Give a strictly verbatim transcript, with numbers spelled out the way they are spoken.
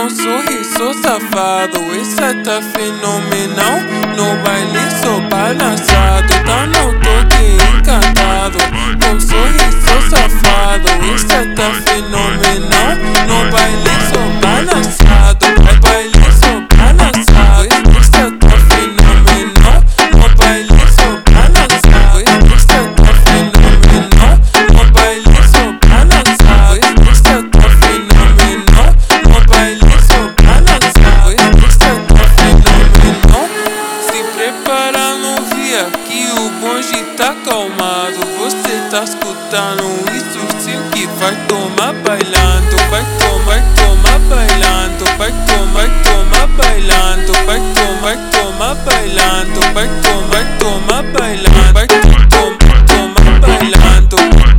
com sorriso safado. Essa tá fenomenal. No baile sou balançado, tá no toque encantado. Com sorriso safado. Essa tá fenomenal. No baile sou balançado. É baile sou balançado. Essa tá fenomenal. No baile sou balançado. Essa tá fenomenal. No baile sou balançado. Essa tá fenomenal. No baile sou balançado. Essa tá fenomenal. Se prepara, novia, que o bonde tá calmado. Você tá escutando isso, sim, que vai tomar bailando. Vai tomar, tomar bailando. Vai tomar, tomar bailando. Vai tomar, tomar bailando. Vai tomar, tomar bailando. Vai tomar, tomar bailando.